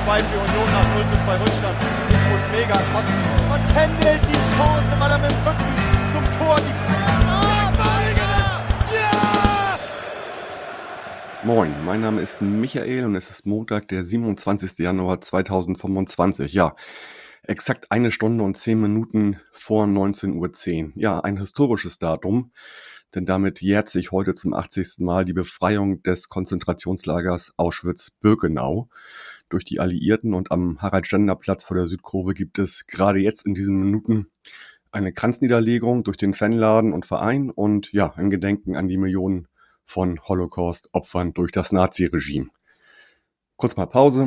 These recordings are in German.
2 für Union nach 0:2 Rückstand. Ich muss mega kotzen. Und Kendall die Chance, weil er mit dem Rücken zum Tor die Moin, mein Name ist Michael und es ist Montag, der 27. Januar 2025. Ja, exakt 1 Stunde und 10 Minuten vor 19:10 Uhr. Ja, ein historisches Datum, denn damit jährt sich heute zum 80. Mal die Befreiung des Konzentrationslagers Auschwitz-Birkenau durch die Alliierten, und am Harald-Stender-Platz vor der Südkurve gibt es gerade jetzt in diesen Minuten eine Kranzniederlegung durch den Fanladen und Verein und ja, ein Gedenken an die Millionen von Holocaust-Opfern durch das Naziregime. Kurz mal Pause.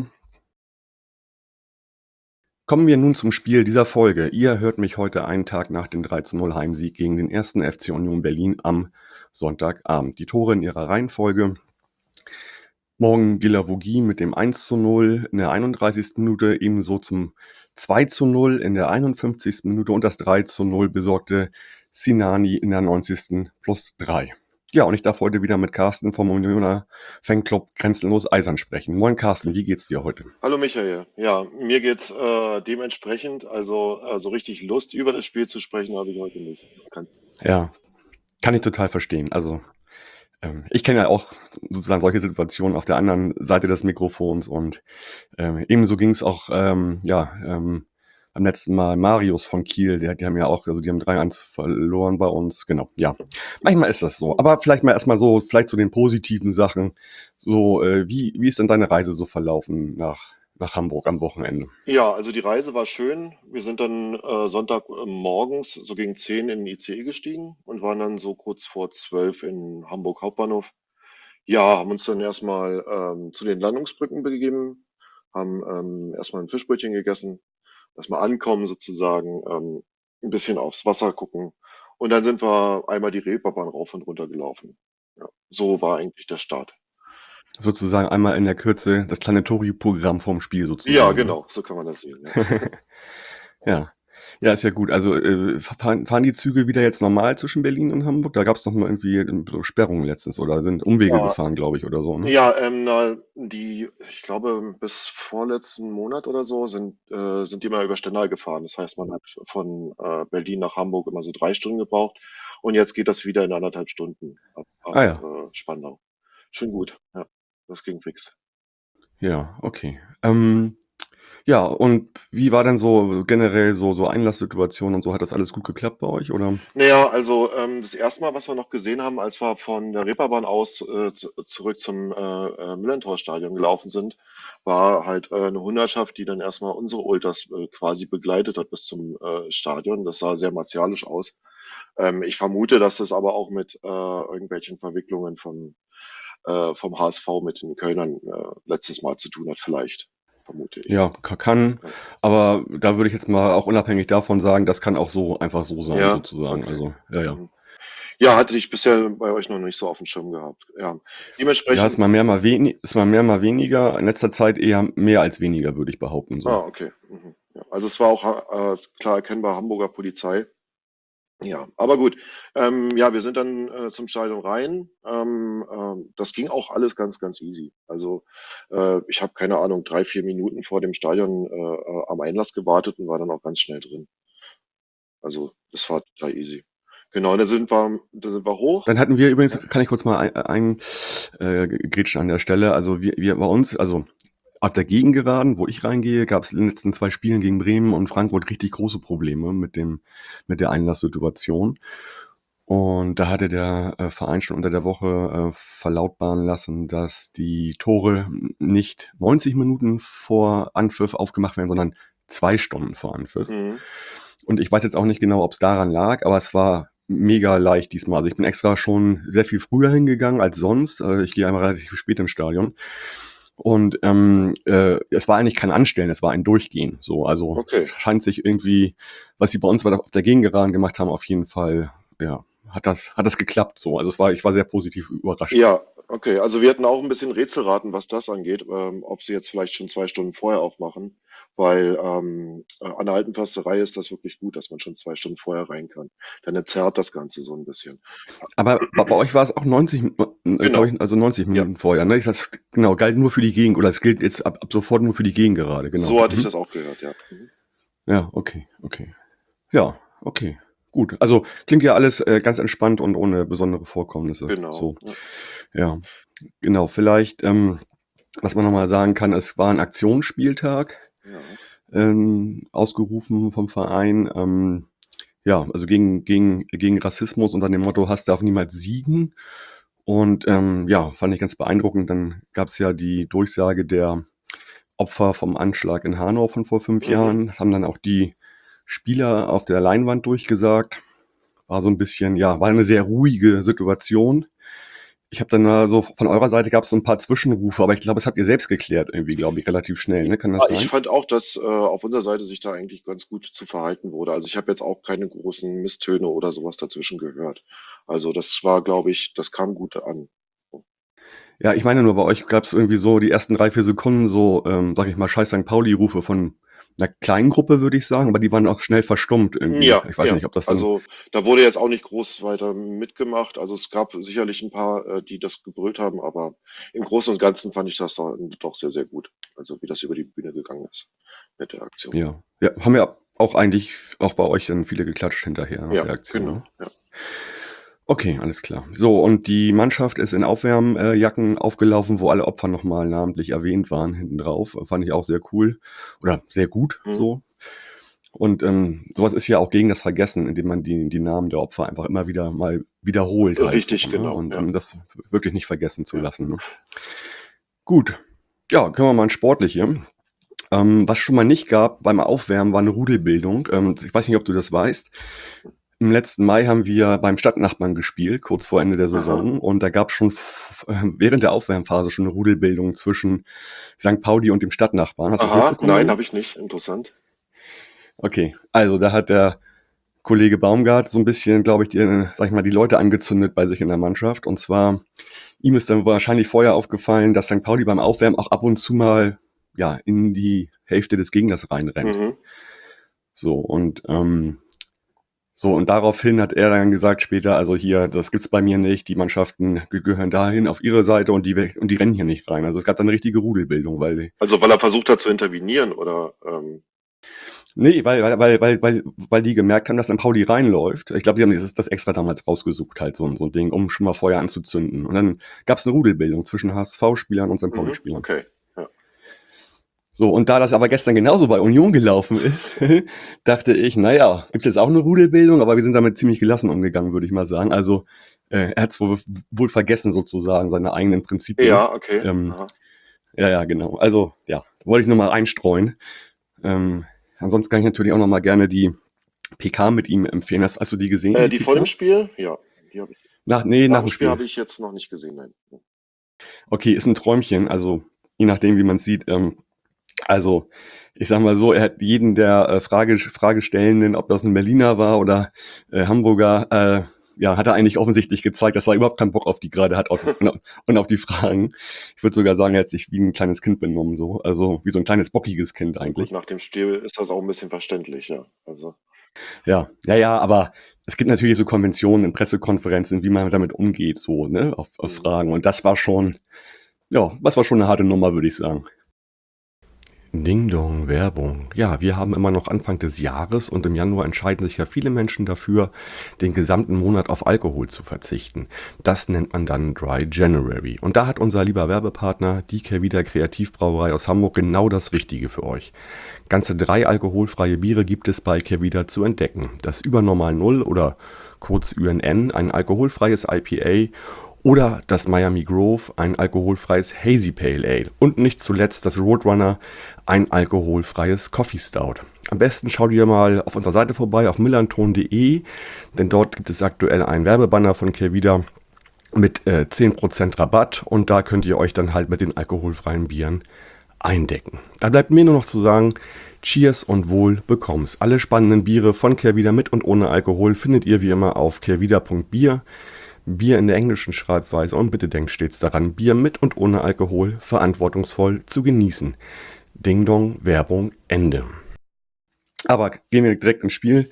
Kommen wir nun zum Spiel dieser Folge. Ihr hört mich heute einen Tag nach dem 3:0 Heimsieg gegen den 1. FC Union Berlin am Sonntagabend. Die Tore in ihrer Reihenfolge: Morgen Guilavogui mit dem 1:0 in der 31. Minute, ebenso zum 2:0 in der 51. Minute und das 3:0 besorgte Sinani in der 90. +3. Ja, und ich darf heute wieder mit Carsten vom Unioner Fanclub Grenzenlos Eisern sprechen. Moin Carsten, wie geht's dir heute? Hallo Michael. Ja, mir geht's dementsprechend, also so richtig Lust über das Spiel zu sprechen habe ich heute nicht. Ja, kann ich total verstehen. Also ich kenne ja auch sozusagen solche Situationen auf der anderen Seite des Mikrofons, und ebenso ging es auch am letzten Mal Marius von Kiel, die haben ja auch, also die haben 3:1 verloren bei uns, genau, ja. Manchmal ist das so, aber vielleicht mal erstmal so, vielleicht zu den positiven Sachen, so wie ist denn deine Reise so verlaufen nach Hamburg am Wochenende? Ja, also die Reise war schön. Wir sind dann Sonntag morgens so gegen 10 in den ICE gestiegen und waren dann so kurz vor 12 in Hamburg Hauptbahnhof. Ja, haben uns dann erstmal zu den Landungsbrücken begeben, haben erstmal ein Fischbrötchen gegessen, erstmal ankommen sozusagen, ein bisschen aufs Wasser gucken und dann sind wir einmal die Reeperbahn rauf und runter gelaufen. Ja, so war eigentlich der Start. Sozusagen einmal in der Kürze das kleine Touri-Programm vorm Spiel sozusagen. Ja, Ne? genau, so kann man das sehen. Ja. Ja. Ja, ist ja gut. Also fahren die Züge wieder jetzt normal zwischen Berlin und Hamburg? Da gab es noch mal irgendwie so Sperrungen letztens oder sind Umwege Ja, gefahren, glaube ich, oder so, ne? ja, ich glaube, bis vorletzten Monat oder so sind die mal über Stendal gefahren. Das heißt, man hat von Berlin nach Hamburg immer so 3 Stunden gebraucht und jetzt geht das wieder in 1,5 Stunden ab Ah ja, Spandau. Schon gut, ja, das ging fix. ja, okay. Ja, und wie war denn so generell so Einlasssituation und so? Hat das alles gut geklappt bei euch, oder? Naja, also das erste Mal, was wir noch gesehen haben, als wir von der Reeperbahn aus zurück zum Millantor-Stadion gelaufen sind, war halt eine Hundertschaft, die dann erstmal unsere Ultras quasi begleitet hat bis zum Stadion. Das sah sehr martialisch aus. Ich vermute, dass das aber auch mit irgendwelchen Verwicklungen vom HSV mit den Kölnern letztes Mal zu tun hat, vielleicht, vermute ich. Ja, kann, Ja, aber da würde ich jetzt mal auch unabhängig davon sagen, das kann auch so einfach so sein, ja, sozusagen. okay. Also, ja. Mhm. Ja, hatte ich bisher bei euch noch nicht so auf dem Schirm gehabt. Ja, Ja, ist dementsprechend. mal mehr, mal weniger. In letzter Zeit eher mehr als weniger, würde ich behaupten, so. Okay. Mhm. Ja, also es war auch klar erkennbar Hamburger Polizei. Ja, aber gut. Ja, wir sind dann zum Stadion rein. Das ging auch alles ganz, ganz easy. Also ich habe keine Ahnung, 3, 4 Minuten vor dem Stadion am Einlass gewartet und war dann auch ganz schnell drin. Also das war total easy. Genau, da sind wir hoch. Dann hatten wir übrigens, Ja. kann ich kurz mal grätschen an der Stelle, also wir bei uns, also auf der Gegengeraden, wo ich reingehe, gab es in den letzten 2 Spielen gegen Bremen und Frankfurt richtig große Probleme mit der Einlasssituation. Und da hatte der Verein schon unter der Woche verlautbaren lassen, dass die Tore nicht 90 Minuten vor Anpfiff aufgemacht werden, sondern 2 Stunden vor Anpfiff. Mhm. Und ich weiß jetzt auch nicht genau, ob es daran lag, aber es war mega leicht diesmal. Also ich bin extra schon sehr viel früher hingegangen als sonst. Ich gehe einmal relativ spät ins Stadion. Und es war eigentlich kein Anstellen, es war ein Durchgehen. So, also Okay. scheint sich irgendwie, was sie bei uns auf der Gegengeraden gemacht haben, auf jeden Fall, ja, hat das geklappt. So, also ich war sehr positiv überrascht. Ja, okay. Also wir hatten auch ein bisschen Rätselraten, was das angeht, ob sie jetzt vielleicht schon 2 Stunden vorher aufmachen, weil an der alten Försterei ist das wirklich gut, dass man schon 2 Stunden vorher rein kann. Dann entzerrt das Ganze so ein bisschen. Aber bei euch war es auch 90, Genau. also 90 Ja. Minuten vorher, ne? Das genau, galt nur für die Gegend, oder es gilt jetzt ab sofort nur für die Gegend gerade, genau. So hatte ich das auch gehört, ja. Ja, okay. Ja, okay. Gut. Also klingt ja alles ganz entspannt und ohne besondere Vorkommnisse. Genau. So. Ja. Ja, genau. Vielleicht, was man nochmal sagen kann, es war ein Aktionsspieltag, Ja. ausgerufen vom Verein. Ja, also gegen Rassismus unter dem Motto Hass darf niemals siegen. Und ja, fand ich ganz beeindruckend. Dann gab es ja die Durchsage der Opfer vom Anschlag in Hanau von vor 5 Jahren. Das haben dann auch die Spieler auf der Leinwand durchgesagt. War so ein bisschen, ja, war eine sehr ruhige Situation. Ich habe dann mal so von eurer Seite gab es so ein paar Zwischenrufe, aber ich glaube, das habt ihr selbst geklärt irgendwie, glaube ich, relativ schnell, ne? Kann das Ich sein? fand auch, dass auf unserer Seite sich da eigentlich ganz gut zu verhalten wurde. Also ich habe jetzt auch keine großen Misstöne oder sowas dazwischen gehört. Also das war, glaube ich, das kam gut an. Ja, ich meine nur, bei euch gab es irgendwie so die ersten 3, 4 Sekunden so, sag ich mal, scheiß St. Pauli-Rufe von einer kleinen Gruppe, würde ich sagen, aber die waren auch schnell verstummt irgendwie. Ja, Ich weiß ja. nicht, ob das dann... Also da wurde jetzt auch nicht groß weiter mitgemacht. Also es gab sicherlich ein paar, die das gebrüllt haben, aber im Großen und Ganzen fand ich das doch sehr, sehr gut. Also wie das über die Bühne gegangen ist mit der Aktion. Ja, haben ja auch eigentlich auch bei euch dann viele geklatscht hinterher nach der Aktion. Genau. Ne? Ja. Okay, alles klar. So, und die Mannschaft ist in Aufwärmjacken aufgelaufen, wo alle Opfer nochmal namentlich erwähnt waren, hinten drauf. Fand ich auch sehr cool oder sehr gut so. Und sowas ist ja auch gegen das Vergessen, indem man die Namen der Opfer einfach immer wieder mal wiederholt. Halt Richtig, so, genau. Ne? Und Ja. das wirklich nicht vergessen zu lassen. Ne? Gut, ja, können wir mal ins Sportliche. Was schon mal nicht gab beim Aufwärmen, war eine Rudelbildung. Ich weiß nicht, ob du das weißt. Im letzten Mai haben wir beim Stadtnachbarn gespielt, kurz vor Ende der Saison. Und da gab es schon während der Aufwärmphase schon eine Rudelbildung zwischen St. Pauli und dem Stadtnachbarn. Hast du das mitbekommen? Nein, habe ich nicht. Interessant. Okay, also da hat der Kollege Baumgart so ein bisschen, glaube ich, die Leute angezündet bei sich in der Mannschaft. Und zwar, ihm ist dann wahrscheinlich vorher aufgefallen, dass St. Pauli beim Aufwärmen auch ab und zu mal ja in die Hälfte des Gegners reinrennt. Und daraufhin hat er dann gesagt später, also hier, das gibt's bei mir nicht, die Mannschaften gehören dahin auf ihre Seite und die rennen hier nicht rein. Also es gab dann eine richtige Rudelbildung, weil er versucht hat zu intervenieren oder nee, weil die gemerkt haben, dass St. Pauli reinläuft. Ich glaube, sie haben das extra damals rausgesucht, halt so ein Ding, um schon mal Feuer anzuzünden. Und dann gab's eine Rudelbildung zwischen HSV-Spielern und St. Pauli-Spielern. Okay. Ja. So, und da das aber gestern genauso bei Union gelaufen ist, dachte ich, naja, gibt's jetzt auch eine Rudelbildung, aber wir sind damit ziemlich gelassen umgegangen, würde ich mal sagen. Also er hat's wohl vergessen sozusagen, seine eigenen Prinzipien. Ja, okay. Ja, genau. Also ja, wollte ich nur mal einstreuen. Ansonsten kann ich natürlich auch noch mal gerne die PK mit ihm empfehlen. Hast du die gesehen? Die vor dem Spiel? Ja, die habe ich. Nach Nach dem dem Spiel. habe ich jetzt noch nicht gesehen, nein. Okay, ist ein Träumchen, also je nachdem, wie man sieht. Also, ich sag mal so, er hat jeden der Fragestellenden, ob das ein Berliner war oder Hamburger, hat er eigentlich offensichtlich gezeigt, dass er überhaupt keinen Bock auf die gerade hat und auf die Fragen. Ich würde sogar sagen, er hat sich wie ein kleines Kind benommen, so. Also wie so ein kleines bockiges Kind eigentlich. Gut, nach dem Spiel ist das auch ein bisschen verständlich, ja. Also. Ja, aber es gibt natürlich so Konventionen in Pressekonferenzen, wie man damit umgeht, so, ne, auf Fragen. Und das war schon eine harte Nummer, würde ich sagen. Ding Dong, Werbung. Ja, wir haben immer noch Anfang des Jahres und im Januar entscheiden sich ja viele Menschen dafür, den gesamten Monat auf Alkohol zu verzichten. Das nennt man dann Dry January. Und da hat unser lieber Werbepartner, die Kehrwieder Kreativbrauerei aus Hamburg, genau das Richtige für euch. Ganze 3 alkoholfreie Biere gibt es bei Kehrwieder zu entdecken. Das Übernormal Null oder kurz UNN, ein alkoholfreies IPA, oder das Miami Grove, ein alkoholfreies Hazy Pale Ale. Und nicht zuletzt das Roadrunner, ein alkoholfreies Coffee Stout. Am besten schaut ihr mal auf unserer Seite vorbei, auf millanton.de, denn dort gibt es aktuell einen Werbebanner von Kehrwieder mit 10% Rabatt und da könnt ihr euch dann halt mit den alkoholfreien Bieren eindecken. Da bleibt mir nur noch zu sagen, Cheers und Wohl bekomm's. Alle spannenden Biere von Kehrwieder mit und ohne Alkohol findet ihr wie immer auf kehrwieder.bier. Bier in der englischen Schreibweise und bitte denkt stets daran, Bier mit und ohne Alkohol verantwortungsvoll zu genießen. Ding Dong, Werbung, Ende. Aber gehen wir direkt ins Spiel.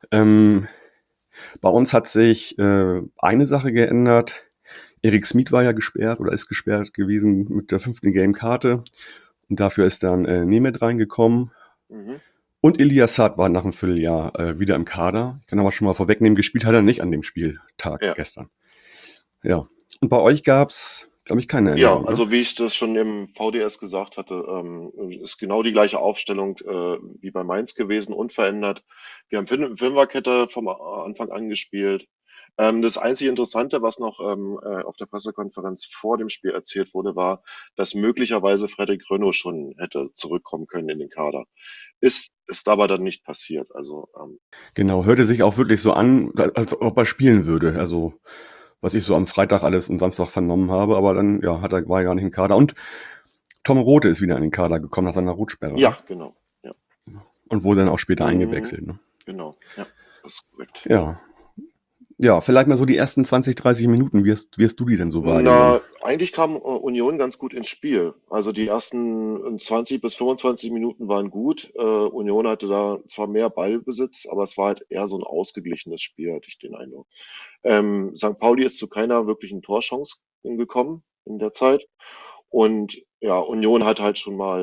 Bei uns hat sich eine Sache geändert. Erik Smith war ja gesperrt oder ist gesperrt gewesen mit der 5. Game-Karte. Und dafür ist dann Nemeth reingekommen. Mhm. Und Elias Saad war nach einem Vierteljahr wieder im Kader. Ich kann aber schon mal vorwegnehmen, gespielt hat er nicht an dem Spieltag Ja. gestern. Ja. Und bei euch gab's, glaube ich, keine Ja, Änderung. also wie ich das schon im VDS gesagt hatte, ist genau die gleiche Aufstellung wie bei Mainz gewesen, unverändert. Wir haben Fünferkette vom Anfang an gespielt. Das einzige Interessante, was noch auf der Pressekonferenz vor dem Spiel erzählt wurde, war, dass möglicherweise Frederik Rönno schon hätte zurückkommen können in den Kader. Ist aber dann nicht passiert. Also Genau, hörte sich auch wirklich so an, als ob er spielen würde. Also, was ich so am Freitag alles und Samstag vernommen habe, aber dann, ja, war er gar nicht im Kader. Und Tom Rothe ist wieder in den Kader gekommen nach seiner Rotsperre. ja, Ne? genau. Ja. Und wurde dann auch später Mhm. eingewechselt. Ne? Genau, ja, das ist korrekt. Ja. Ja, vielleicht mal so die ersten 20, 30 Minuten. Wie hast du die denn so wahrgenommen? Na, eigentlich kam Union ganz gut ins Spiel. Also die ersten 20 bis 25 Minuten waren gut. Union hatte da zwar mehr Ballbesitz, aber es war halt eher so ein ausgeglichenes Spiel, hatte ich den Eindruck. St. Pauli ist zu keiner wirklichen Torchance gekommen in der Zeit. Und ja, Union hat halt schon mal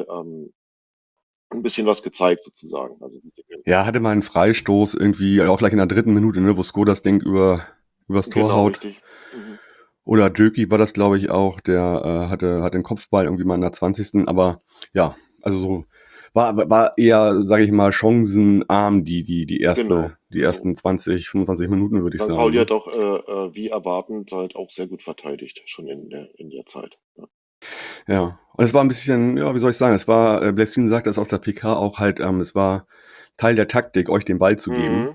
ein bisschen was gezeigt sozusagen. Also Ja, hatte mal einen Freistoß irgendwie, auch gleich in der 3. Minute, ne, wo Sko das Ding übers Tor genau, haut. richtig. Mhm. Oder Döki war das, glaube ich, auch. Der hat den Kopfball irgendwie mal in der 20. Aber ja, also so war eher, sage ich mal, chancenarm die Genau. ersten 20, 25 Minuten, würde ich St. sagen. Pauli Ne? hat auch wie erwartend halt auch sehr gut verteidigt, schon in der Zeit. Ja. Ja. Und es war ein bisschen, ja, wie soll ich sagen, es war, Blessin sagt das aus der PK auch halt, es war Teil der Taktik, euch den Ball zu geben.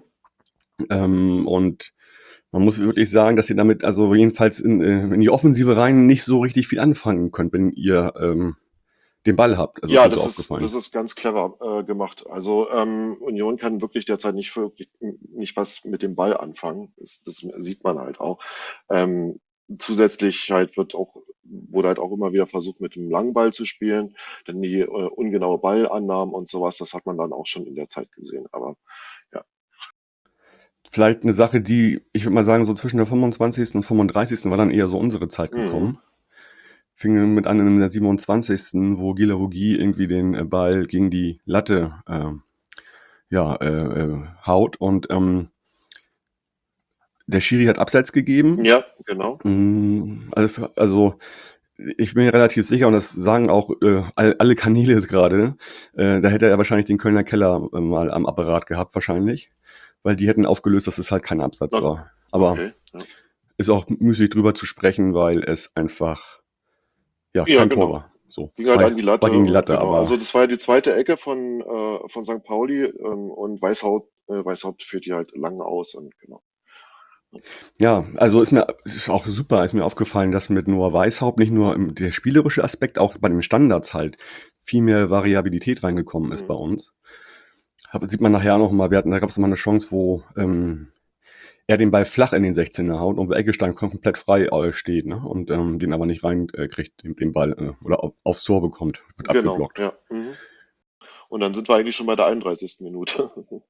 Und man muss wirklich sagen, dass ihr damit also jedenfalls in die Offensive rein nicht so richtig viel anfangen könnt, wenn ihr den Ball habt. Also Ja, ist mir so aufgefallen. das ist ganz clever gemacht. Also Union kann wirklich derzeit nicht was mit dem Ball anfangen. Das sieht man halt auch. Zusätzlich halt wurde halt auch immer wieder versucht, mit dem langen Ball zu spielen. Dann die ungenaue Ballannahmen und sowas, das hat man dann auch schon in der Zeit gesehen. Aber ja. Vielleicht eine Sache, die, ich würde mal sagen, so zwischen der 25. und 35. war dann eher so unsere Zeit gekommen. Fing mit an in der 27., wo Gila Rugi irgendwie den Ball gegen die Latte haut und der Schiri hat Abseits gegeben. Ja, genau. Also ich bin mir relativ sicher, und das sagen auch alle Kanäle gerade, da hätte er wahrscheinlich den Kölner Keller mal am Apparat gehabt, wahrscheinlich. Weil die hätten aufgelöst, dass es halt kein Absatz war. Aber Okay, ja. ist auch müßig drüber zu sprechen, weil es einfach Ja, kein genau. Tor war. So. Ging halt an die Latte. War gegen die Latte, Genau. aber Also das war ja die zweite Ecke von St. Pauli und Weishaupt führt die halt lang aus und genau. ja, also ist auch super, ist mir aufgefallen, dass mit Noah Weishaupt nicht nur der spielerische Aspekt, auch bei den Standards halt viel mehr Variabilität reingekommen ist bei uns. Sieht man nachher noch mal, da gab es mal eine Chance, wo er den Ball flach in den 16er haut und Eggestein komplett frei steht, ne? Und den aber nicht reinkriegt, den Ball oder aufs Tor bekommt, wird Genau, abgeblockt. ja. Und dann sind wir eigentlich schon bei der 31. Minute.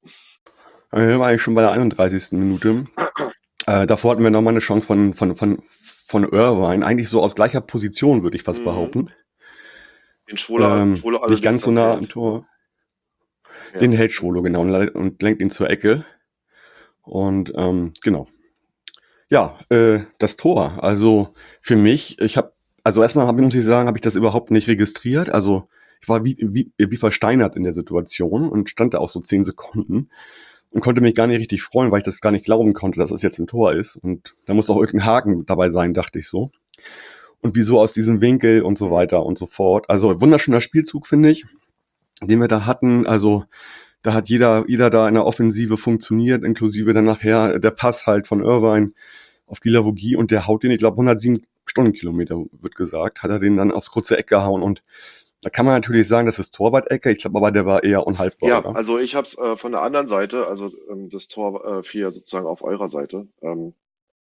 Wir waren eigentlich schon bei der 31. Minute. Davor hatten wir noch mal eine Chance von Irvine, eigentlich so aus gleicher Position, würde ich fast behaupten. Den Schwolo nicht ganz so nah am Tor. Ja. Den hält Schwolo, genau, und lenkt ihn zur Ecke. Und genau. Ja, das Tor. Also für mich, erstmal muss ich sagen, habe ich das überhaupt nicht registriert. Also ich war wie versteinert in der Situation und stand da auch so 10 Sekunden und konnte mich gar nicht richtig freuen, weil ich das gar nicht glauben konnte, dass es jetzt ein Tor ist. Und da muss auch irgendein Haken dabei sein, dachte ich so. Und wieso aus diesem Winkel und so weiter und so fort. Also wunderschöner Spielzug, finde ich, den wir da hatten. Also da hat jeder da in der Offensive funktioniert, inklusive dann nachher der Pass halt von Irvine auf Gila Vogie und der haut den, ich glaube 107 Stundenkilometer wird gesagt, hat er den dann aufs kurze Eck gehauen und da kann man natürlich sagen, das ist Torwart-Ecke, ich glaube aber der war eher unhaltbar. Ja, oder? also ich habe es von der anderen Seite, also das Tor fiel ja sozusagen auf eurer Seite.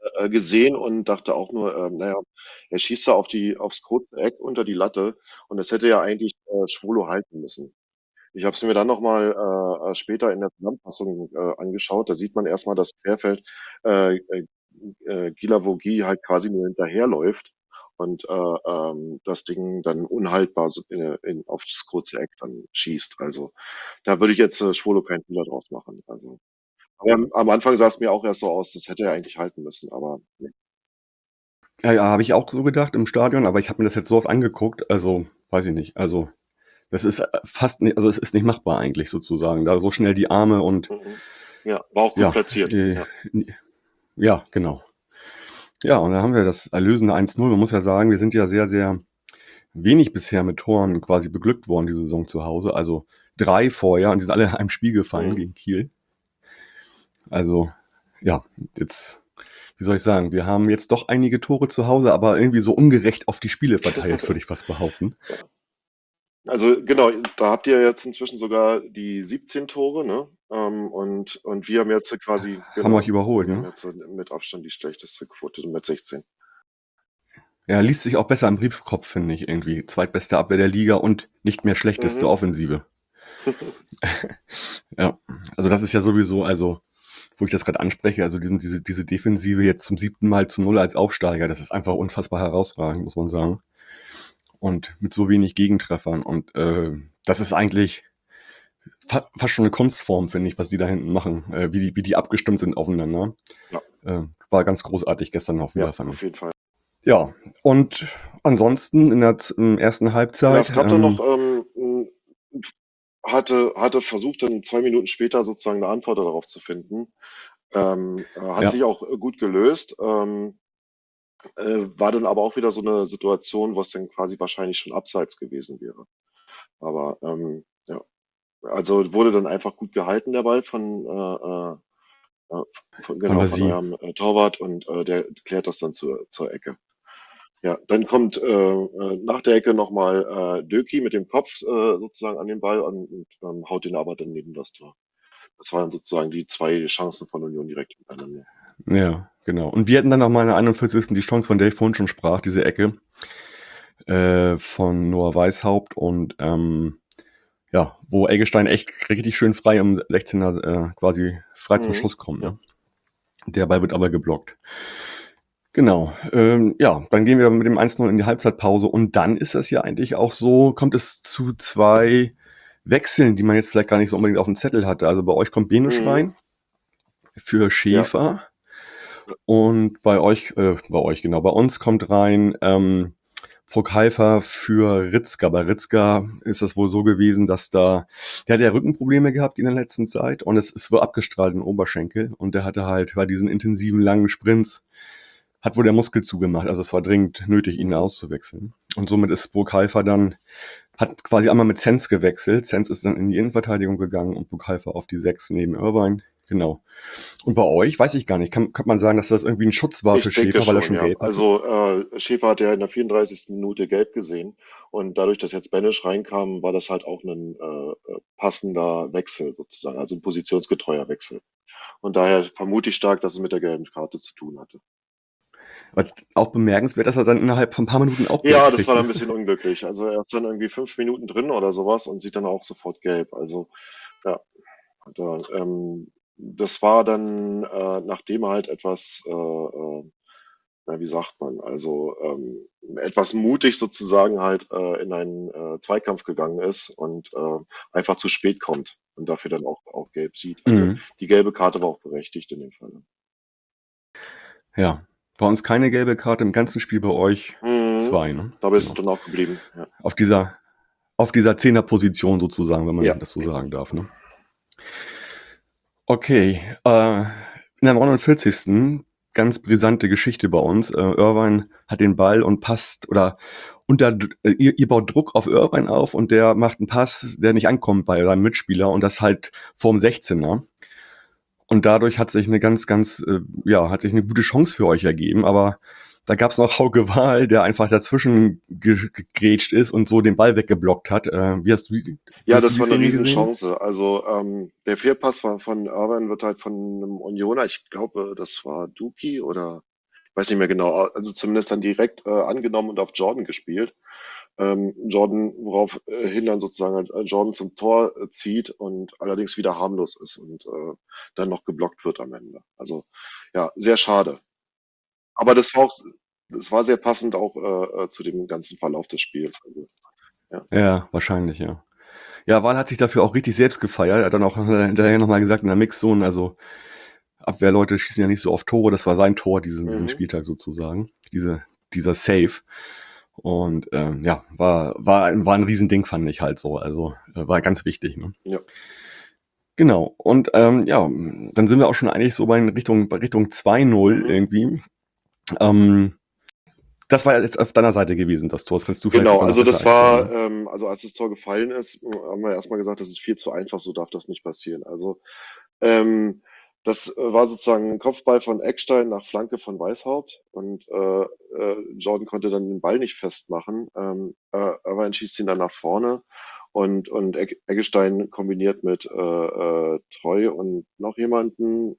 gesehen und dachte auch nur, naja, er schießt da aufs kurze Eck unter die Latte und das hätte ja eigentlich Schwolo halten müssen. Ich habe es mir dann nochmal später in der Zusammenfassung angeschaut. Da sieht man erstmal, dass Querfeld Guilavogui halt quasi nur hinterherläuft und das Ding dann unhaltbar auf das kurze Eck dann schießt. Also da würde ich jetzt Schwolo keinen Fehler draus machen. Also, aber am Anfang sah es mir auch erst so aus, das hätte er eigentlich halten müssen, aber nee. Ja, ja, habe ich auch so gedacht im Stadion, aber ich habe mir das jetzt so oft angeguckt, also weiß ich nicht. Also das ist fast nicht, also es ist nicht machbar eigentlich sozusagen, da so schnell die Arme und Mhm. Ja, war auch gut ja, platziert. Ja. ja, genau. Ja, und dann haben wir das erlösende 1:0. Man muss ja sagen, wir sind ja sehr, sehr wenig bisher mit Toren quasi beglückt worden, die Saison zu Hause. Also 3 vorher und die sind alle in einem Spiel gefallen gegen Kiel. Also, ja, jetzt, wie soll ich sagen, wir haben jetzt doch einige Tore zu Hause, aber irgendwie so ungerecht auf die Spiele verteilt, würde ich fast behaupten. Ja. Also genau, da habt ihr jetzt inzwischen sogar die 17 Tore, ne? Und wir haben jetzt quasi, Haben euch genau, überholt, wir haben ne? jetzt mit Abstand die schlechteste Quote mit 16. Ja, liest sich auch besser im Briefkopf, finde ich irgendwie. Zweitbeste Abwehr der Liga und nicht mehr schlechteste Mhm. Offensive. Ja, also das ist ja sowieso, also wo ich das gerade anspreche, also diese Defensive jetzt zum 7. Mal zu 0 als Aufsteiger, das ist einfach unfassbar herausragend, muss man sagen. Und mit so wenig Gegentreffern. Und das ist eigentlich fast schon eine Kunstform, finde ich, was die da hinten machen, wie die abgestimmt sind aufeinander. Ja, War ganz großartig gestern auch ja, wieder, fand auf ich. jeden Fall. Ja, und ansonsten in der ersten Ja, Halbzeit, es gab dann noch, hatte versucht, dann 2 Minuten später sozusagen eine Antwort darauf zu finden. Hat ja, sich auch gut gelöst. War dann aber auch wieder so eine Situation, wo es dann quasi wahrscheinlich schon abseits gewesen wäre. Aber ja, also wurde dann einfach gut gehalten, der Ball von genau, von Vasie. eurem Torwart und der klärt das dann zur Ecke. Ja, dann kommt nach der Ecke nochmal Döki mit dem Kopf sozusagen an den Ball und haut den aber dann neben das Tor. Das waren sozusagen die 2 Chancen von Union direkt hintereinander. Ja, genau. Und wir hatten dann noch mal in der 41. die Chance, von der ich vorhin schon sprach, diese Ecke von Noah Weishaupt und ja, wo Eggestein echt richtig schön frei im 16er quasi frei zum Mhm. Schuss kommt. Ja. Ne? Der Ball wird aber geblockt. Genau. Ja, dann gehen wir mit dem 1:0 in die Halbzeitpause und dann ist das ja eigentlich auch so, kommt es zu 2 Wechseln, die man jetzt vielleicht gar nicht so unbedingt auf dem Zettel hatte. Also bei euch kommt Benisch Mhm. rein für Ja. Schäfer und bei euch genau, bei uns kommt rein Prokhalfer für Ritzka. Bei Ritzka ist das wohl so gewesen, dass der hat ja Rückenprobleme gehabt in der letzten Zeit und es ist wohl abgestrahlt im Oberschenkel und der hatte halt bei diesen intensiven langen Sprints hat wohl der Muskel zugemacht. Also es war dringend nötig, ihn Mhm. auszuwechseln. Und somit ist Prokhalfer dann, hat quasi einmal mit Zenz gewechselt. Zenz ist dann in die Innenverteidigung gegangen und Prokhalfer auf die 6 neben Irvine. Genau. Und bei euch, weiß ich gar nicht, kann man sagen, dass das irgendwie ein Schutz war für Ich denke Schäfer, weil er schon, schon ja. gelb hatte? Also Schäfer hat ja in der 34. Minute gelb gesehen und dadurch, dass jetzt Benesch reinkam, war das halt auch ein passender Wechsel sozusagen, also ein positionsgetreuer Wechsel. Und daher vermute ich stark, dass es mit der gelben Karte zu tun hatte. Aber auch bemerkenswert, dass er dann innerhalb von ein paar Minuten auch gelb Ja, das war kriegt, dann ne? ein bisschen unglücklich. Also er ist dann irgendwie 5 Minuten drin oder sowas und sieht dann auch sofort gelb. Also ja, da, das war dann, nachdem er halt etwas na, wie sagt man, also etwas mutig sozusagen halt in einen Zweikampf gegangen ist und einfach zu spät kommt und dafür dann auch gelb sieht. Also Mhm. die gelbe Karte war auch berechtigt in dem Fall. Ja. Bei uns keine gelbe Karte, im ganzen Spiel bei euch Mhm. 2, ne? Da bist Genau. du dann auch geblieben. Ja. Auf dieser Zehnerposition sozusagen, wenn Ja. man das so sagen darf, ne? Okay, in der 49. ganz brisante Geschichte bei uns. Irvine hat den Ball und passt oder ihr baut Druck auf Irvine auf und der macht einen Pass, der nicht ankommt bei seinem Mitspieler und das halt vorm 16er. Und dadurch hat sich eine hat sich eine gute Chance für euch ergeben, aber da gab's noch Hauke Wahl, der einfach dazwischen gegrätscht ist und so den Ball weggeblockt hat. Wie Ja, hast du das die war eine Szene gesehen? Riesenchance. Also der Fehlpass von Irvine wird halt von einem Unioner, ich glaube, das war Duki oder weiß nicht mehr genau, also zumindest dann direkt angenommen und auf Jordan gespielt. Jordan, woraufhin dann sozusagen halt Jordan zum Tor zieht und allerdings wieder harmlos ist und dann noch geblockt wird am Ende. Also ja, sehr schade. Aber das war sehr passend auch zu dem ganzen Verlauf des Spiels. Also, ja. Ja, wahrscheinlich, ja. Ja, Wahl hat sich dafür auch richtig selbst gefeiert. Er hat dann auch hinterher nochmal gesagt in der Mixzone, also Abwehrleute schießen ja nicht so oft Tore. Das war sein Tor diesen Mhm. Spieltag sozusagen. Dieser Save. Und ja, war ein Riesending, fand ich halt so. Also war ganz wichtig. Ne? Ja. Genau. Und ja, dann sind wir auch schon eigentlich so bei Richtung 2-0 irgendwie. Das war jetzt auf deiner Seite gewesen, das Tor. Das kannst du vielleicht Genau, sogar noch also besser das war, erklären. also als das Tor gefallen ist, haben wir erstmal gesagt, das ist viel zu einfach, so darf das nicht passieren. Also ähm, das war sozusagen ein Kopfball von Eckstein nach Flanke von Weishaupt und Jordan konnte dann den Ball nicht festmachen, aber er schießt ihn dann nach vorne und Eggestein kombiniert mit Treu und noch jemanden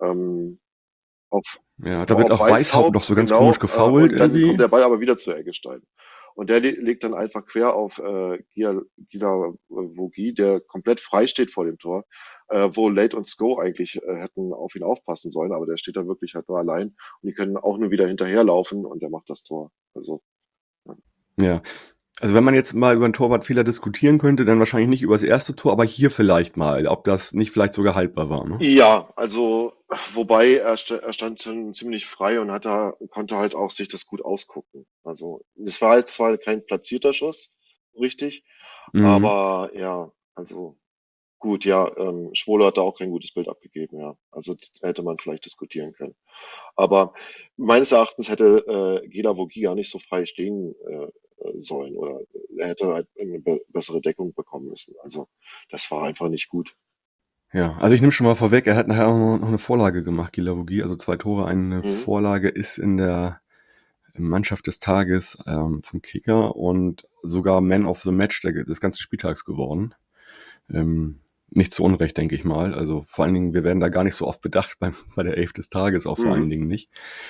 auf Ja, da wird auf auch Weishaupt noch Weishaupt, so ganz komisch genau, gefoult und dann kommt irgendwie. der Ball aber wieder zu Eggestein. Und der legt dann einfach quer auf Gila Vogie, der komplett frei steht vor dem Tor, wo Late und Sko eigentlich hätten auf ihn aufpassen sollen, aber der steht da wirklich halt nur allein und die können auch nur wieder hinterherlaufen und der macht das Tor. Also ja. Ja. Also wenn man jetzt mal über einen Torwartfehler diskutieren könnte, dann wahrscheinlich nicht über das erste Tor, aber hier vielleicht mal, ob das nicht vielleicht sogar haltbar war, ne? Ja, also wobei er stand schon ziemlich frei und konnte halt auch sich das gut ausgucken. Also es war halt zwar kein platzierter Schuss, richtig, Mhm. aber ja, also gut, ja, Schwolo hat da auch kein gutes Bild abgegeben, ja. Also hätte man vielleicht diskutieren können. Aber meines Erachtens hätte Gela Vogie gar nicht so frei stehen sollen oder er hätte halt eine bessere Deckung bekommen müssen. Also das war einfach nicht gut. Ja, also ich nehme schon mal vorweg, er hat nachher auch noch eine Vorlage gemacht, Guilavogi, also 2 Tore. Eine Mhm. Vorlage ist in der Mannschaft des Tages vom Kicker und sogar Man of the Match des ganzen Spieltags geworden. Nicht zu Unrecht, denke ich mal. Also vor allen Dingen, wir werden da gar nicht so oft bedacht bei der Elf des Tages, auch vor allen Mhm. Dingen nicht.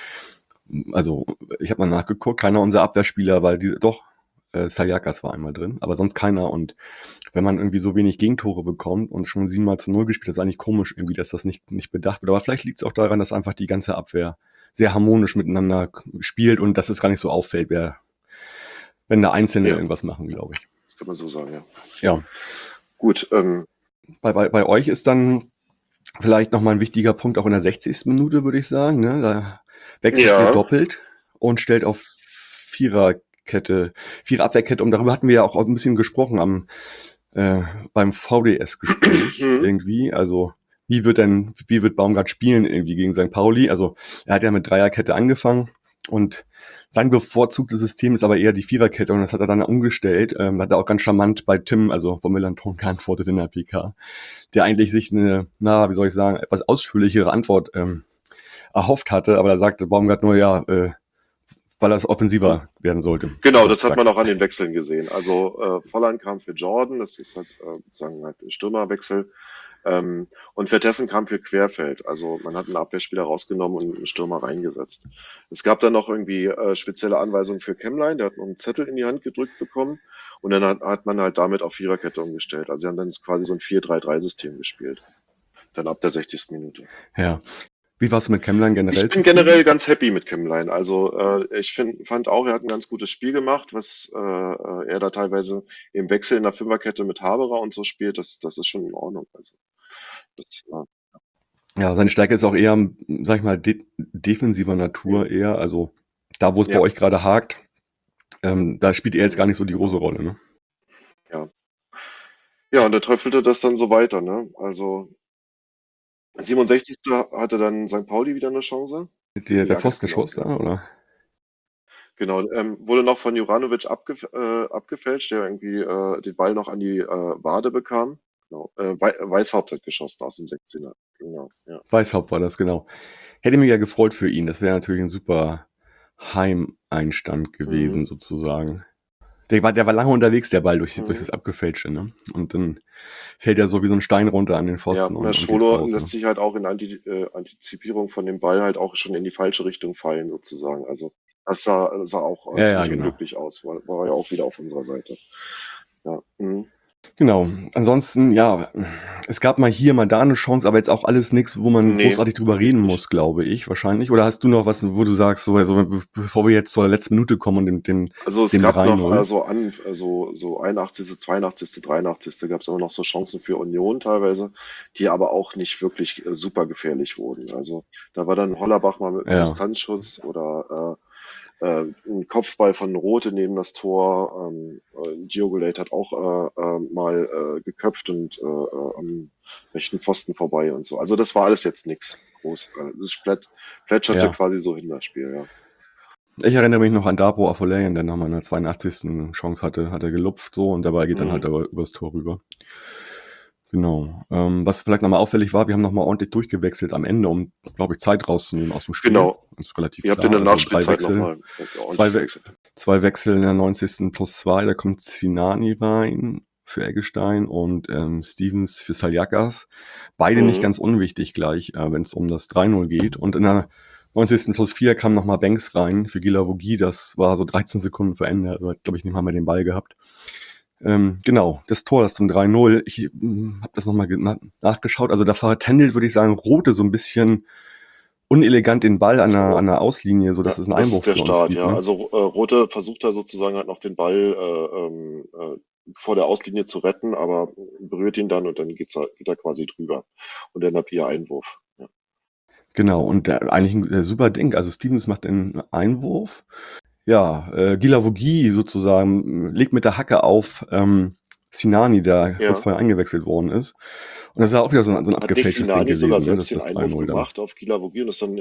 Also ich habe mal nachgeguckt, keiner unserer Abwehrspieler, weil doch, Sayakas war einmal drin, aber sonst keiner. Und wenn man irgendwie so wenig Gegentore bekommt und schon 7-0 gespielt, ist eigentlich komisch irgendwie, dass das nicht bedacht wird. Aber vielleicht liegt es auch daran, dass einfach die ganze Abwehr sehr harmonisch miteinander spielt und dass es gar nicht so auffällt, wenn da Einzelne Ja, irgendwas machen, glaube ich. kann man so sagen, ja. Ja, Gut, bei euch ist dann vielleicht nochmal ein wichtiger Punkt, auch in der 60. Minute, würde ich sagen. Ne? Da wechselt ihr ja, doppelt und stellt auf Viererabwehrkette um. Darüber hatten wir ja auch ein bisschen gesprochen äh, beim VDS-Gespräch mhm. irgendwie. Also wie wird Baumgart spielen irgendwie gegen St. Pauli? Also er hat ja mit Dreierkette angefangen und sein bevorzugtes System ist aber eher die Viererkette und das hat er dann umgestellt. Hat er auch ganz charmant bei Tim, also vom Melanton, geantwortet in der PK, der eigentlich sich wie soll ich sagen, etwas ausführlichere Antwort erhofft hatte, aber da sagte Baumgart nur, ja, weil das offensiver werden sollte. Genau, Also das hat zack. man auch an den Wechseln gesehen. Also Volland kam für Jordan, das ist halt sozusagen halt ein Stürmerwechsel. Und Vertessen kam für Querfeld. Also man hat einen Abwehrspieler rausgenommen und einen Stürmer reingesetzt. Es gab dann noch irgendwie spezielle Anweisungen für Kemlein, der hat noch einen Zettel in die Hand gedrückt bekommen und dann hat man halt damit auf Viererkette umgestellt. Also sie haben dann quasi so ein 4-3-3-System gespielt. Dann ab der 60. Minute. Ja. Wie warst du mit Kemmlein Ich generell bin generell zufrieden? ganz happy mit Kemlein. Also fand auch, er hat ein ganz gutes Spiel gemacht, was er da teilweise im Wechsel in der Fünferkette mit Haberer und so spielt. Das ist schon in Ordnung. Also das, Ja, seine Stärke ist auch eher, sag ich mal, defensiver Natur eher. Also da, wo es bei ja, euch gerade hakt, da spielt er jetzt gar nicht so die große genau. Rolle, ne? Ja. Ja, und da tröpfelte das dann so weiter, ne? Also 67. hatte dann St. Pauli wieder eine Chance. Der Ja, genau, Pfostenschuss da, genau. oder? Genau, wurde noch von Juranovic abgefälscht, der irgendwie den Ball noch an die Wade bekam. Genau. Weishaupt hat geschossen aus dem 16er. Genau, ja. Weishaupt war das, genau. Hätte mich ja gefreut für ihn. Das wäre natürlich ein super Heimeinstand gewesen, Mhm. sozusagen. Der war lange unterwegs, der Ball, durch Mhm. das Abgefälschte, ne? Und dann fällt er so wie so ein Stein runter an den Ja, Pfosten und geht Schwolo raus, lässt ne? sich halt auch in Antizipierung von dem Ball halt auch schon in die falsche Richtung fallen sozusagen. Also das sah auch Ja, ja, ziemlich genau. unglücklich aus, war ja auch wieder auf unserer Seite. Ja, mhm. Genau. Ansonsten, ja, es gab mal hier, mal da eine Chance, aber jetzt auch alles nichts, wo man Nee, großartig drüber wirklich reden nicht. muss, glaube ich, wahrscheinlich. Oder hast du noch was, wo du sagst, so, also, bevor wir jetzt zur letzten Minute kommen und Also es dem gab noch 3-0? so 81., 82., 83. gab es immer noch so Chancen für Union teilweise, die aber auch nicht wirklich super gefährlich wurden. Also da war dann Hollerbach mal mit einem Ja, Distanzschuss oder ein Kopfball von Rothe neben das Tor. Diogo hat auch mal geköpft und am rechten Pfosten vorbei und so. Also das war alles jetzt nichts groß. Das plätscherte ja. quasi so hin, das Spiel, ja. Ich erinnere mich noch an Dapo Afolayan, der nach meiner 82. Chance hat er gelupft so und der Ball geht dann halt Mhm. aber übers Tor rüber. Genau. Was vielleicht nochmal auffällig war, wir haben nochmal ordentlich durchgewechselt am Ende, um, glaube ich, Zeit rauszunehmen aus dem Spiel. Genau. Das ist relativ Ihr habt in klar. der Also drei Nachspielzeit Wechsel, nochmal ordentlich zwei, We gewechselt. zwei Wechsel in der 90. plus 2, da kommt Sinani rein für Eggestein und Stevens für Saljakas. Beide nicht Mhm. ganz unwichtig gleich, wenn es um das 3-0 geht. Und in der 90. plus 4 kam nochmal Banks rein für Gilavogi. Das war so 13 Sekunden vor Ende. Also hat, glaube ich, nicht mal mehr den Ball gehabt. Genau, das Tor, das zum 3-0. Ich habe das nochmal nachgeschaut. Also da vertändelt, würde ich sagen, Rote so ein bisschen unelegant den Ball an der Auslinie, so Ja, dass es einen das ist Einwurf der für uns Start, gibt. ja. Ne? Also Rothe versucht da sozusagen halt noch den Ball vor der Auslinie zu retten, aber berührt ihn dann und dann geht er quasi drüber. Und dann habt ihr Einwurf. Ja. Genau, und eigentlich ein super Ding. Also Stevens macht den Einwurf. Ja, Gilavogi sozusagen legt mit der Hacke auf Sinani, der kurz Ja. vorher eingewechselt worden ist. Und das ist ja auch wieder so ein Hat nicht abgefälschtes Ding Sinani sogar gewesen, ne? selbst Das den das Einwurf 3-0 dann. gemacht auf Gilavogi und ist dann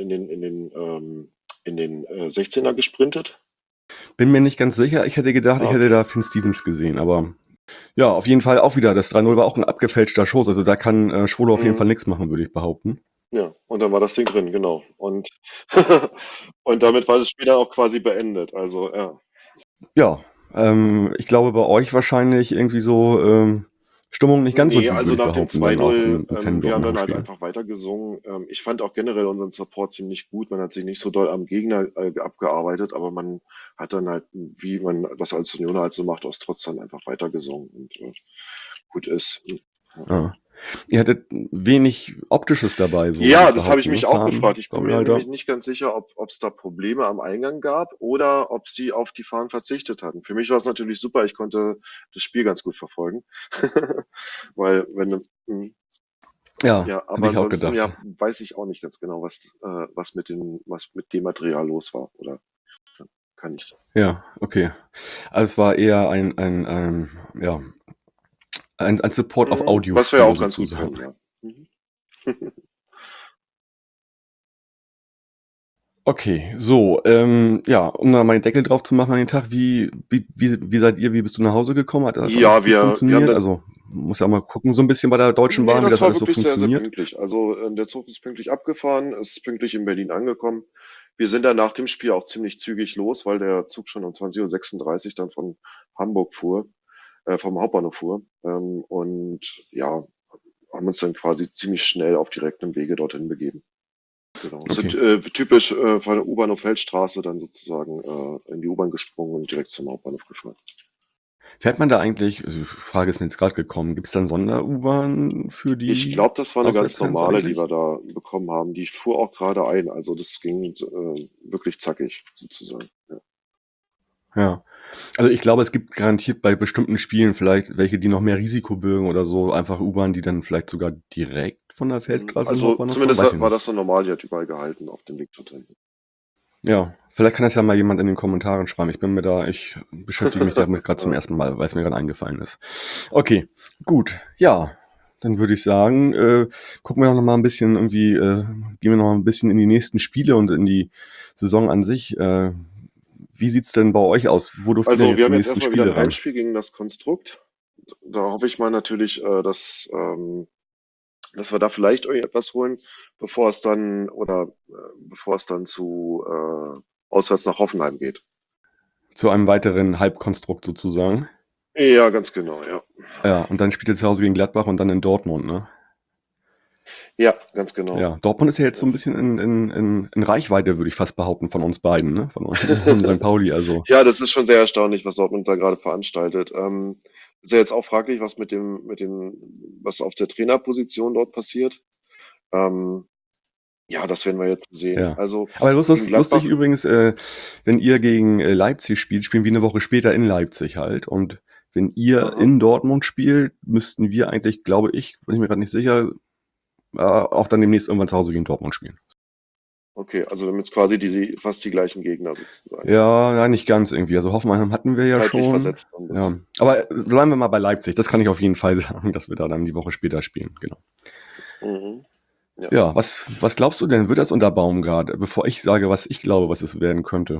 in den 16er gesprintet? Bin mir nicht ganz sicher. Ich hätte gedacht, ich Ah, hätte okay. da Finn Stevens gesehen, aber ja, auf jeden Fall auch wieder. Das 3-0 war auch ein abgefälschter Schuss. Also da kann Schwolo auf jeden Fall Mhm. nichts machen, würde ich behaupten. Ja, und dann war das Ding drin, genau. Und, und damit war das Spiel dann auch quasi beendet. Also, ja. Ja, ich glaube bei euch wahrscheinlich irgendwie so Stimmung nicht ganz so Nee, gut, also würde ich nach dem behaupten, dann auch 2-0, im wir Fanblock haben nach dann dem halt Spiel. einfach weitergesungen. Ich fand auch generell unseren Support ziemlich gut. Man hat sich nicht so doll am Gegner abgearbeitet, aber man hat dann halt, wie man das als Unioner halt so macht, aus Trotz dann einfach weitergesungen und gut ist. Ja. Ja. Ihr hattet wenig Optisches dabei, so würde Ja, ich das habe ich behaupten, ne? mich auch gefragt. Fahnen, Ich bin mir nämlich Gaumleiter. nicht ganz sicher, ob es da Probleme am Eingang gab oder ob sie auf die Fahnen verzichtet hatten. Für mich war es natürlich super. Ich konnte das Spiel ganz gut verfolgen, weil wenn du, Ja, ja, aber habe ich auch ansonsten, gedacht. ja, weiß ich auch nicht ganz genau, was mit dem Material los war. Oder kann ich. Ja, okay. Also es war eher ja, ein Support auf Was wir ja Audiospur auch ganz gut sozusagen. können, ja. Mhm. Okay, so, ja, um da mal den Deckel drauf zu machen an den Tag, wie bist du nach Hause gekommen? Hat das alles Ja, gut wir haben funktioniert? dann, Also, muss ja mal gucken, so ein bisschen bei der Deutschen nee, Bahn, wie das das war alles so wirklich sehr, sehr funktioniert. pünktlich. Also der Zug ist pünktlich abgefahren, ist pünktlich in Berlin angekommen. Wir sind dann nach dem Spiel auch ziemlich zügig los, weil der Zug schon um 20:36 Uhr dann von Hamburg fuhr, vom Hauptbahnhof fuhr. Und ja, haben uns dann quasi ziemlich schnell auf direktem Wege dorthin begeben. Genau. Sind Okay. typisch von der U-Bahnhof Feldstraße dann sozusagen in die U-Bahn gesprungen und direkt zum Hauptbahnhof gefahren. Fährt man da eigentlich, also die Frage ist mir jetzt gerade gekommen, gibt es dann Sonder-U-Bahn für Ich die glaube, das war eine ganz Auswärtsfans normale, die wir eigentlich? da bekommen haben. Die fuhr auch gerade ein. Also das ging wirklich zackig sozusagen. Ja. Ja. Also ich glaube, es gibt garantiert bei bestimmten Spielen vielleicht welche, die noch mehr Risiko bürgen oder so, einfach U-Bahn, die dann vielleicht sogar direkt von der Feldstraße im Also Hauptbahnhof fahren, zumindest weiß ich war nicht. das so normal, die hat überall gehalten auf dem Weg dorthin. Ja, vielleicht kann das ja mal jemand in den Kommentaren schreiben. Ich beschäftige mich damit gerade zum Ja. ersten Mal, weil es mir gerade eingefallen ist. Okay, gut, ja, dann würde ich sagen, gucken wir noch mal ein bisschen irgendwie, gehen wir noch mal ein bisschen in die nächsten Spiele und in die Saison an sich. Wie sieht's denn bei euch aus? Wo durften denn Also wir jetzt die haben jetzt nächsten erstmal wieder ein Spiele ran? Heimspiel gegen das Konstrukt. Da hoffe ich mal natürlich, dass wir da vielleicht irgendetwas holen, bevor es dann zu auswärts nach Hoffenheim geht. zu einem weiteren Halbkonstrukt sozusagen. Ja, ganz genau, ja. Ja, und dann spielt ihr zu Hause gegen Gladbach und dann in Dortmund, ne? Ja, ganz genau. Ja, Dortmund ist ja jetzt so ein bisschen in Reichweite, würde ich fast behaupten, von uns beiden, ne? Von St. Pauli, also. Ja, das ist schon sehr erstaunlich, was Dortmund da gerade veranstaltet. Ist ja jetzt auch fraglich, was was auf der Trainerposition dort passiert. Ähm, ja, das werden wir jetzt sehen. Ja. Also Aber gegen lustig Gladbach, übrigens, wenn ihr gegen Leipzig spielt, spielen wir eine Woche später in Leipzig halt. Und wenn ihr aha, in Dortmund spielt, müssten wir eigentlich, glaube ich, bin ich mir gerade nicht sicher, auch dann demnächst irgendwann zu Hause gegen Dortmund spielen. okay, also damit quasi fast die gleichen Gegner sozusagen. Ja, ja, nicht ganz irgendwie. Also Hoffenheim hatten wir ja Zeitlich schon. versetzt ein Ja. bisschen. Aber bleiben wir mal bei Leipzig. Das kann ich auf jeden Fall sagen, dass wir da dann die Woche später spielen. Genau. Mhm. Ja. Ja, was glaubst du denn? Wird das unter Baumgart? Bevor ich sage, was ich glaube, was es werden könnte.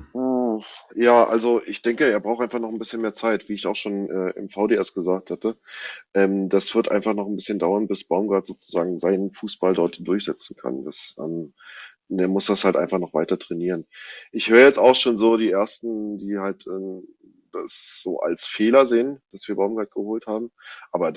Ja, also ich denke, er braucht einfach noch ein bisschen mehr Zeit, wie ich auch schon im VDS gesagt hatte. Das wird einfach noch ein bisschen dauern, bis Baumgart sozusagen seinen Fußball dort durchsetzen kann. Der muss das halt einfach noch weiter trainieren. Ich höre jetzt auch schon so die ersten, die halt das so als Fehler sehen, dass wir Baumgart geholt haben. Aber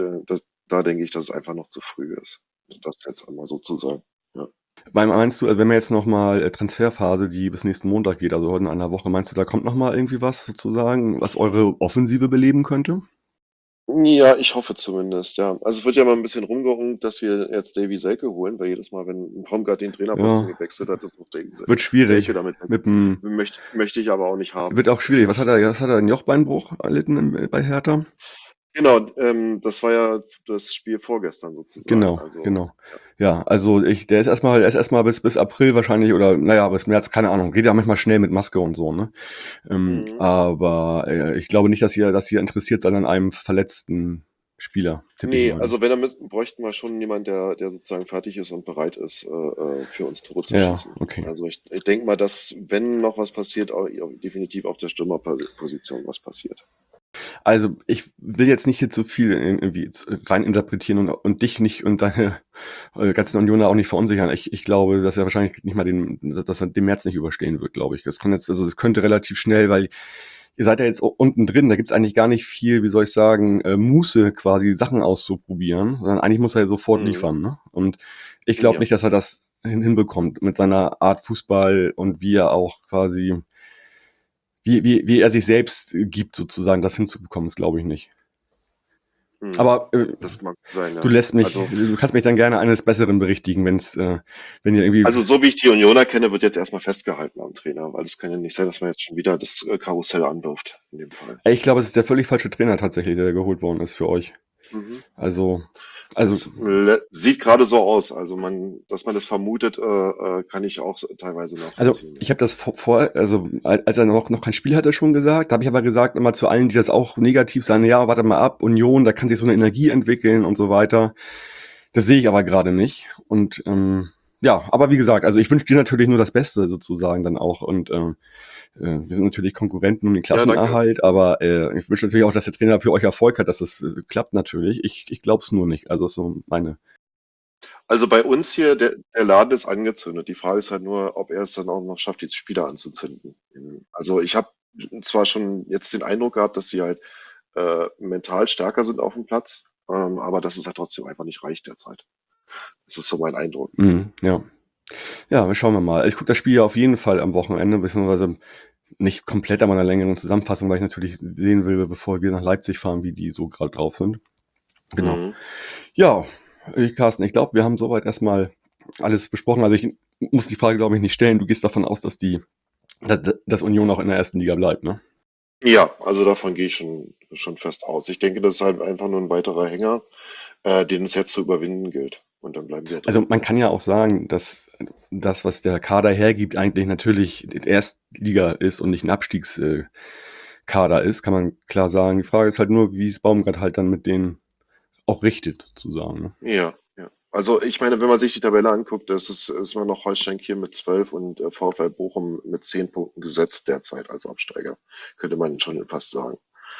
da denke ich, dass es einfach noch zu früh ist. Das jetzt einmal so zu sagen. Ja. Weil meinst du, also wenn wir jetzt nochmal Transferphase, die bis nächsten Montag geht, also heute in einer Woche, meinst du, da kommt nochmal irgendwie was sozusagen, was eure Offensive beleben könnte? Ja, ich hoffe zumindest, ja. Also es wird ja mal ein bisschen rumgerungen, dass wir jetzt Davy Selke holen, weil jedes Mal, wenn Baumgart den Trainerposten Ja, gewechselt hat, ist noch Davy wird schwierig. Selke damit weg. Mit dem, Möchte ich aber auch nicht haben. wird auch schwierig. Was hat er, einen Jochbeinbruch erlitten bei Hertha? Genau, das war ja das Spiel vorgestern sozusagen. Genau, Also, genau. Ja, also der ist erstmal bis April wahrscheinlich oder naja, bis März, keine Ahnung. Geht ja manchmal schnell mit Maske und so, ne? mhm. Aber ich glaube nicht, dass ihr interessiert seid an einem verletzten Spieler, tippe ich Nee, mal. Ne? also wenn bräuchten wir schon jemanden, der sozusagen fertig ist und bereit ist, für uns Tore zu Ja, schießen. okay. Also ich denke mal, dass, wenn noch was passiert, auch definitiv auf der Stürmerposition was passiert. Also ich will jetzt nicht hier zu viel irgendwie rein interpretieren und dich nicht und deine ganzen Unioner auch nicht verunsichern. Ich glaube, dass er wahrscheinlich nicht mal dass er den März nicht überstehen wird, glaube ich. Das könnte relativ schnell, weil ihr seid ja jetzt unten drin, da gibt's eigentlich gar nicht viel, wie soll ich sagen, Muße quasi Sachen auszuprobieren, sondern eigentlich muss er ja sofort Mhm. liefern. Ne? Und ich glaube Ja. nicht, dass er das hinbekommt mit seiner Art Fußball und wie er auch quasi wie er sich selbst gibt, sozusagen, das hinzubekommen, ist glaube ich nicht. Mhm. Aber Das mag sein, du ja. du kannst mich dann gerne eines Besseren berichtigen, wenn ihr irgendwie. Also so wie ich die Unioner kenne, wird jetzt erstmal festgehalten am Trainer, weil es kann ja nicht sein, dass man jetzt schon wieder das Karussell anwirft in dem Fall. Ich glaube, es ist der völlig falsche Trainer tatsächlich, der geholt worden ist für euch. Mhm. Also, Das sieht gerade so aus. Also dass man das vermutet, kann ich auch teilweise nachvollziehen. ich habe das als er noch kein Spiel hatte, schon gesagt. Da habe ich aber gesagt immer zu allen, die das auch negativ sagen, ja, warte mal ab, Union, da kann sich so eine Energie entwickeln und so weiter. Das sehe ich aber gerade nicht. Und ja, aber wie gesagt, also ich wünsche dir natürlich nur das Beste sozusagen dann auch. Und wir sind natürlich Konkurrenten um den Ja, danke. Klassenerhalt, aber ich wünsche natürlich auch, dass der Trainer für euch Erfolg hat, dass das klappt natürlich. Ich glaube es nur nicht. Also ist so meine. Also bei uns hier, der Laden ist angezündet. Die Frage ist halt nur, ob er es dann auch noch schafft, die Spieler anzuzünden. Also ich habe zwar schon jetzt den Eindruck gehabt, dass sie halt mental stärker sind auf dem Platz, aber dass es halt trotzdem einfach nicht reicht derzeit. Das ist so mein Eindruck. Ja. Ja, wir schauen mal. Ich gucke das Spiel ja auf jeden Fall am Wochenende, beziehungsweise nicht komplett, aber einer längeren Zusammenfassung, weil ich natürlich sehen will, bevor wir nach Leipzig fahren, wie die so gerade drauf sind. Genau. Mhm. Ja, Carsten, ich glaube, wir haben soweit erstmal alles besprochen. Also ich muss die Frage, glaube ich, nicht stellen. Du gehst davon aus, dass Union auch in der ersten Liga bleibt, ne? Ja, also davon gehe ich schon fest aus. Ich denke, das ist halt einfach nur ein weiterer Hänger, den es jetzt zu überwinden gilt. Und dann bleiben wir drin. Also man kann ja auch sagen, dass das, was der Kader hergibt, eigentlich natürlich Erstliga ist und nicht ein Abstiegskader ist, kann man klar sagen. Die Frage ist halt nur, wie es Baumgart halt dann mit denen auch richtet, sozusagen. Ne? Ja, ja. Also ich meine, wenn man sich die Tabelle anguckt, ist man noch Holstein Kiel mit 12 und VfL Bochum mit 10 Punkten gesetzt derzeit als Absteiger. Könnte man schon fast sagen.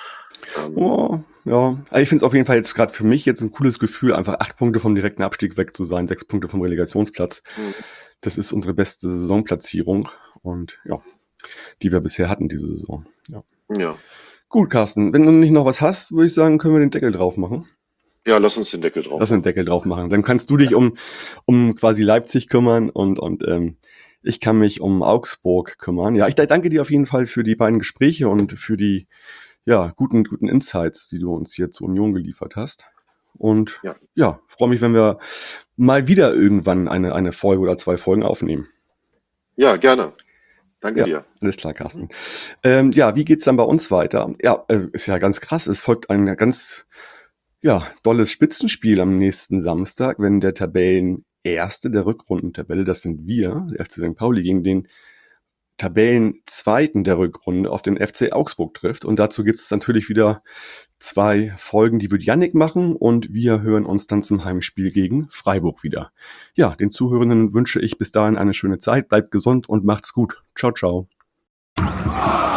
Oh, ja. Also ich finde es auf jeden Fall jetzt gerade für mich jetzt ein cooles Gefühl, einfach 8 Punkte vom direkten Abstieg weg zu sein, 6 Punkte vom Relegationsplatz. Das ist unsere beste Saisonplatzierung. Und ja, die wir bisher hatten diese Saison. Ja. Ja. Gut, Carsten, wenn du nicht noch was hast, würde ich sagen, können wir den Deckel drauf machen. Ja, lass uns den Deckel drauf Lass den machen. Deckel drauf machen. Dann kannst du dich um quasi Leipzig kümmern und ich kann mich um Augsburg kümmern. Ja, ich danke dir auf jeden Fall für die beiden Gespräche und für die guten Insights, die du uns hier zur Union geliefert hast. Und freue mich, wenn wir mal wieder irgendwann eine Folge oder 2 Folgen aufnehmen. Ja, gerne. Danke dir. Alles klar, Carsten. Wie geht's dann bei uns weiter? Ja, ist ja ganz krass. Es folgt ein ganz dolles Spitzenspiel am nächsten Samstag, wenn der Tabellenerste der Rückrundentabelle, das sind wir, der FC St. Pauli, gegen den Tabellenzweiten der Rückrunde auf den FC Augsburg trifft. Und dazu gibt es natürlich wieder 2 Folgen, die wird Yannick machen, und wir hören uns dann zum Heimspiel gegen Freiburg wieder. Ja, den Zuhörenden wünsche ich bis dahin eine schöne Zeit, bleibt gesund und macht's gut. Ciao, ciao.